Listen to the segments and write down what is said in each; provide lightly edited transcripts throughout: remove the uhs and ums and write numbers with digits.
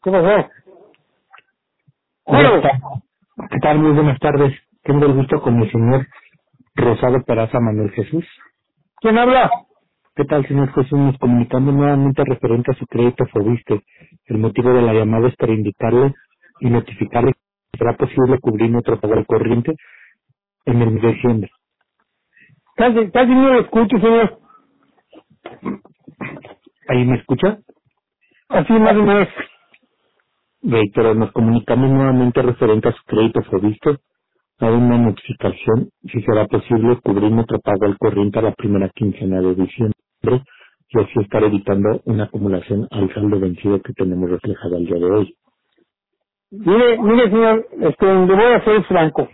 ¿Qué pasó? Hola, Bueno, ¿qué tal? Muy buenas tardes. Tengo el gusto con el señor Rosado Peraza Manuel Jesús. ¿quién habla? ¿Qué tal, señor Jesús? Nos comunicamos nuevamente referente a su crédito Fobiste. El motivo de la llamada es para indicarle y notificarle que será posible cubrir nuestro pago al corriente en el mes de diciembre. Casi no lo escucho, señor. ¿Ahí me escucha? Así más o menos. Pero nos comunicamos nuevamente referente a su crédito Fobiste. Hay una notificación si será posible cubrir nuestro pago al corriente a la primera quincena de diciembre y así estar evitando una acumulación al saldo vencido que tenemos reflejado al día de hoy. Mire, señor, le voy a ser franco.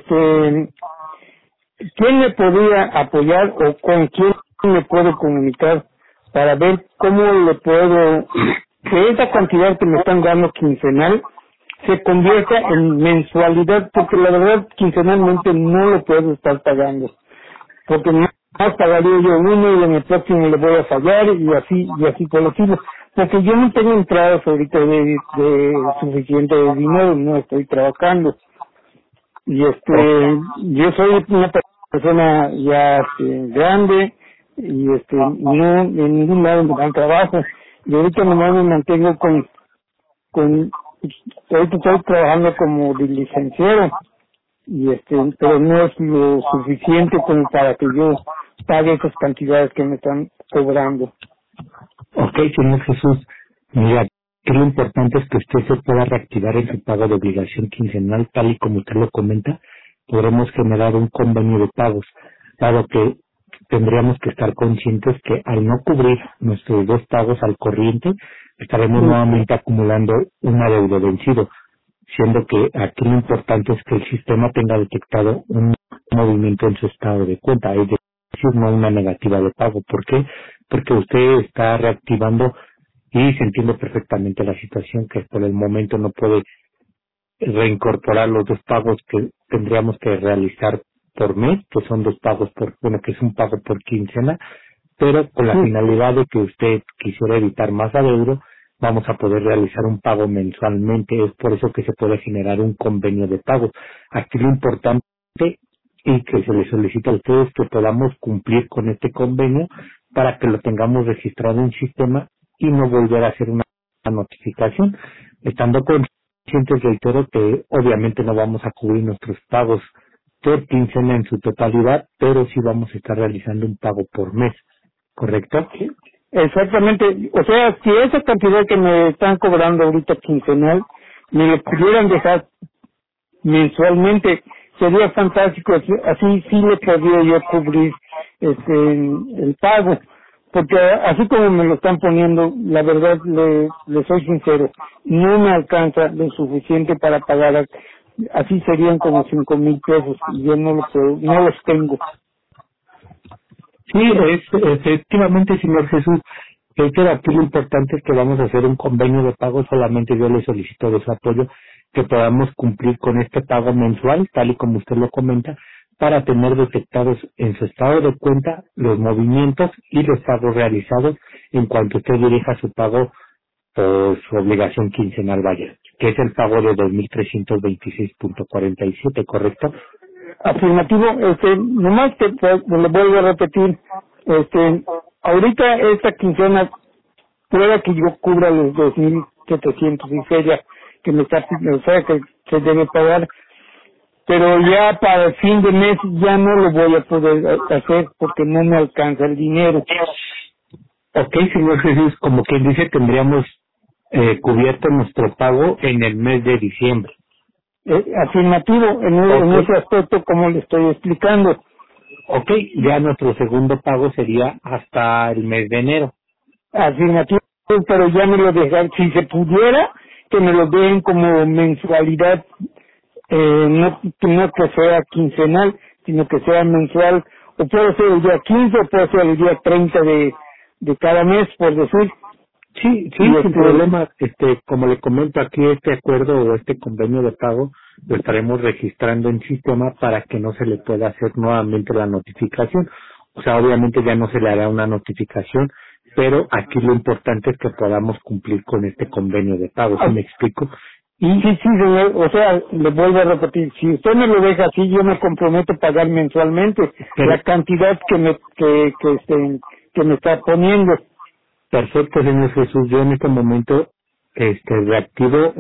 ¿Quién me podría apoyar o con quién me puedo comunicar para ver cómo le puedo, que esa cantidad que me están dando quincenal se convierta en mensualidad? Porque la verdad, quincenalmente no lo puedo estar pagando. Porque más pagaría yo uno y en el próximo le voy a fallar y así por el estilo. Porque yo no tengo entradas ahorita de suficiente dinero, no estoy trabajando. Y O- yo soy una persona ya grande y no en ningún lado me dan trabajo. Y ahorita nomás me mantengo con, ahorita estoy trabajando como licenciero y pero no es lo suficiente como para que yo pague esas cantidades que me están cobrando. ok, señor Jesús, mira, que lo importante es que usted se pueda reactivar en su pago de obligación quincenal, tal y como usted lo comenta, podremos generar un convenio de pagos, dado que tendríamos que estar conscientes que al no cubrir nuestros dos pagos al corriente, estaremos Mm, nuevamente acumulando un adeudo vencido, siendo que aquí lo importante es que el sistema tenga detectado un movimiento en su estado de cuenta, es decir, no una negativa de pago. ¿Por qué? Porque usted está reactivando y se entiende perfectamente la situación que por el momento no puede reincorporar los dos pagos que tendríamos que realizar por mes, que son dos pagos que es un pago por quincena, pero con la mm, finalidad de que usted quisiera evitar más adeudo, vamos a poder realizar un pago mensualmente. Es por eso que se puede generar un convenio de pago. Aquí lo importante y que se le solicita a ustedes que podamos cumplir con este convenio para que lo tengamos registrado en sistema y no volver a hacer una notificación. Estando conscientes, reitero, que obviamente no vamos a cubrir nuestros pagos por quincena en su totalidad, pero sí vamos a estar realizando un pago por mes. ¿Correcto? sí, exactamente. O sea, si esa cantidad que me están cobrando ahorita quincenal me lo pudieran dejar mensualmente, sería fantástico. Así sí le podría yo cubrir el pago. Porque así como me lo están poniendo, la verdad le soy sincero, no me alcanza lo suficiente para pagar. Así serían como 5,000 pesos y yo no no los tengo. Sí, efectivamente, señor Jesús. Reitero, aquí lo importante es que vamos a hacer un convenio de pago. Solamente yo le solicito de su apoyo que podamos cumplir con este pago mensual, tal y como usted lo comenta, para tener detectados en su estado de cuenta los movimientos y los pagos realizados en cuanto usted dirija su pago por su obligación quincenal, vaya, que es el pago de 2.326.47, ¿correcto? Afirmativo, nomás que le vuelvo a repetir, ahorita esta quincena pueda que yo cubra los 2,700 y feria que me está, o sea, que se debe pagar, pero ya para el fin de mes ya no lo voy a poder hacer porque no me alcanza el dinero. Ok, señor Jesús, como quien dice, tendríamos cubierto nuestro pago en el mes de diciembre. Afirmativo, en Ok, ese aspecto como le estoy explicando. ok, ya nuestro segundo pago sería hasta el mes de enero. Afirmativo, pero ya me lo dejan, si se pudiera, que me lo den como mensualidad, no que sea quincenal, sino que sea mensual, o puede ser el día 15 o puede ser el día 30 de cada mes, por decir. Sí, Y sí, sin problema. Como le comento aquí, este acuerdo o este convenio de pago lo estaremos registrando en sistema para que no se le pueda hacer nuevamente la notificación. O sea, obviamente ya no se le hará una notificación, pero aquí lo importante es que podamos cumplir con este convenio de pago, ¿sí me explico? Y sí, señor, o sea, le vuelvo a repetir, si usted me lo deja así, yo me comprometo a pagar mensualmente Pero, la cantidad que me está poniendo. perfecto, señor Jesús, yo en este momento reactivo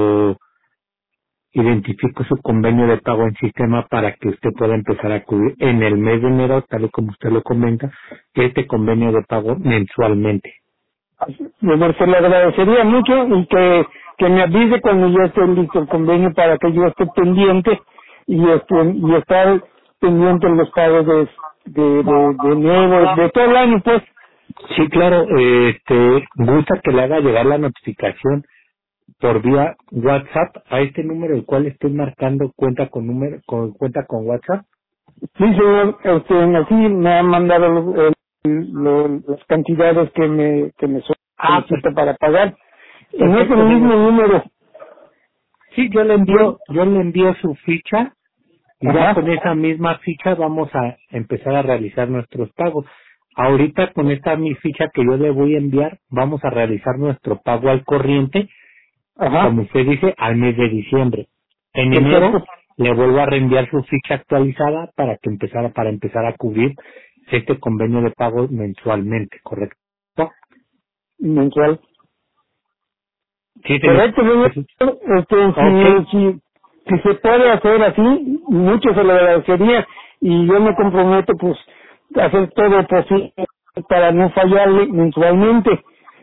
identifico su convenio de pago en sistema para que usted pueda empezar a cubrir en el mes de enero, tal y como usted lo comenta, este convenio de pago mensualmente. Bueno, se le agradecería mucho y que me avise cuando ya esté listo el convenio para que yo esté pendiente y estar pendiente en los pagos de enero, de todo el año, pues. Sí, claro, gusta que le haga llegar la notificación por vía WhatsApp a este número el cual estoy marcando cuenta con WhatsApp. Sí, señor, así me han mandado las cantidades que me solicita para pagar. En ese Perfecto, mismo señor. número. Sí, yo le envío su ficha y ya Ajá, con esa misma ficha vamos a empezar a realizar nuestros pagos. Ahorita con esta mi ficha que yo le voy a enviar, vamos a realizar nuestro pago al corriente, ajá, como usted dice, al mes de diciembre. En enero perfecto, le vuelvo a reenviar su ficha actualizada para empezar a cubrir este convenio de pago mensualmente, ¿correcto? mensual. Sí, señor. Correcto, señor. Jesús. Ok, Si se puede hacer así, mucho se lo agradecería y yo me comprometo pues a hacer todo lo posible para no fallarle mensualmente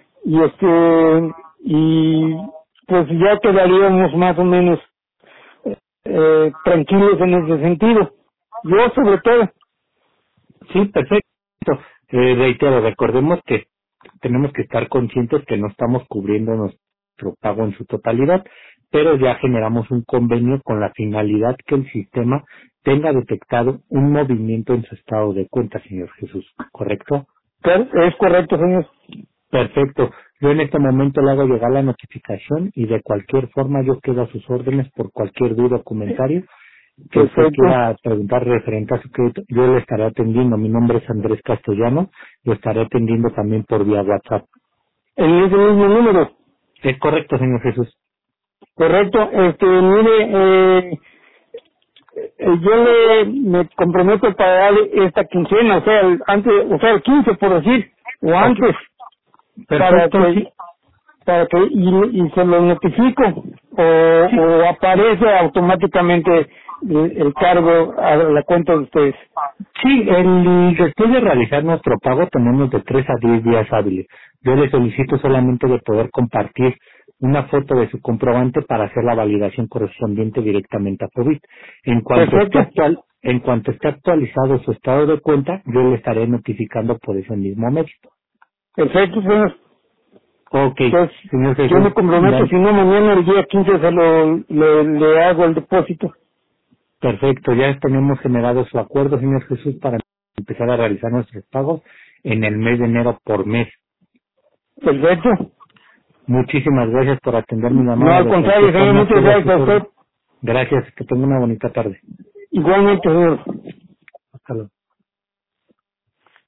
y pues ya quedaríamos más o menos tranquilos en ese sentido. Yo sobre todo. sí, perfecto. Reitero, recordemos que tenemos que estar conscientes que no estamos cubriendo nuestro pago en su totalidad, pero ya generamos un convenio con la finalidad que el sistema tenga detectado un movimiento en su estado de cuenta, señor Jesús, ¿correcto? Es correcto, señor. Perfecto. Yo en este momento le hago llegar la notificación y de cualquier forma yo quedo a sus órdenes por cualquier duda o comentario que usted Perfecto. quiera preguntar referente a su crédito. Yo le estaré atendiendo. Mi nombre es Andrés Castellano. Lo estaré atendiendo también por vía WhatsApp. En ese mismo número. Es correcto, señor Jesús. Correcto. Mire, yo me comprometo a pagar esta quincena, o sea, el 15 por decir, o Ok. antes, para Perfecto, que, sí. y se lo notifico, o aparece automáticamente el cargo a la cuenta de ustedes. Sí, después de realizar nuestro pago tenemos de 3 a 10 días hábiles. Yo le solicito solamente de poder compartir una foto de su comprobante para hacer la validación correspondiente directamente a COVID. Perfecto, En cuanto esté actualizado su estado de cuenta, yo le estaré notificando por ese mismo medio. perfecto, señor. Ok, Entonces, señor yo Jesús, me comprometo, si no, mañana el día 15 le hago el depósito. perfecto, ya tenemos generado su acuerdo, señor Jesús, para empezar a realizar nuestros pagos en el mes de enero por mes. Perfecto. Muchísimas gracias por atender mi No, llamada. al De contrario, cualquier señor, forma, muchas quedo a gracias sus a usted. órdenes. Gracias, que tenga una bonita tarde. Igualmente, señor. Hasta luego.